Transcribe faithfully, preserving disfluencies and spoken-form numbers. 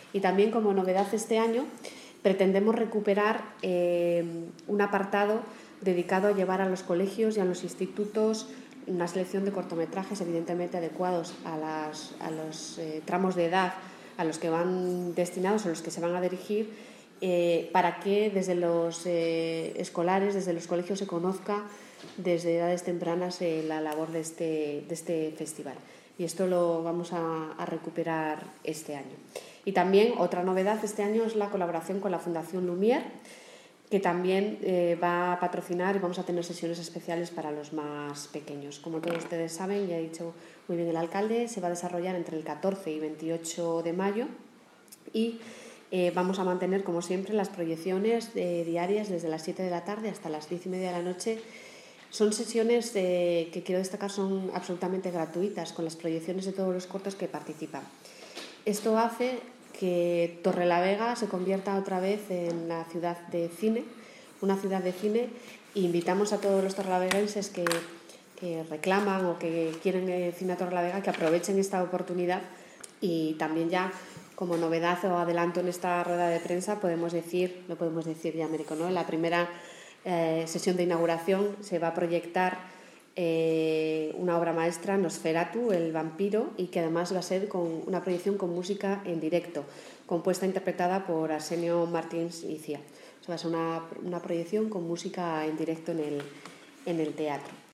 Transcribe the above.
Y también, como novedad este año, pretendemos recuperar eh, un apartado dedicado a llevar a los colegios y a los institutos una selección de cortometrajes evidentemente adecuados a, las, a los eh, tramos de edad a los que van destinados, a los que se van a dirigir, eh, para que desde los eh, escolares, desde los colegios se conozca desde edades tempranas eh, la labor de este, de este festival. Y esto lo vamos a, a recuperar este año. Y también otra novedad este año es la colaboración con la Fundación Lumière, que también eh, va a patrocinar y vamos a tener sesiones especiales para los más pequeños. Como todos ustedes saben, ya ha dicho muy bien el alcalde, se va a desarrollar entre el catorce y veintiocho de mayo y eh, vamos a mantener, como siempre, las proyecciones eh, diarias desde las siete de la tarde hasta las diez y media de la noche. Son sesiones eh, que quiero destacar son absolutamente gratuitas, con las proyecciones de todos los cortos que participan. Esto hace que Torrelavega se convierta otra vez en la ciudad de cine, una ciudad de cine, e invitamos a todos los torrelavegenses que, que reclaman o que quieren eh, cine a Torrelavega que aprovechen esta oportunidad. Y también ya como novedad o adelanto en esta rueda de prensa podemos decir, lo podemos decir ya, Américo, ¿no? En la primera eh, sesión de inauguración se va a proyectar Eh, una obra maestra, Nosferatu, el vampiro, y que además va a ser con una proyección con música en directo, compuesta e interpretada por Arsenio Martins y Cía. O sea, va a ser una, una proyección con música en directo en el, en el teatro.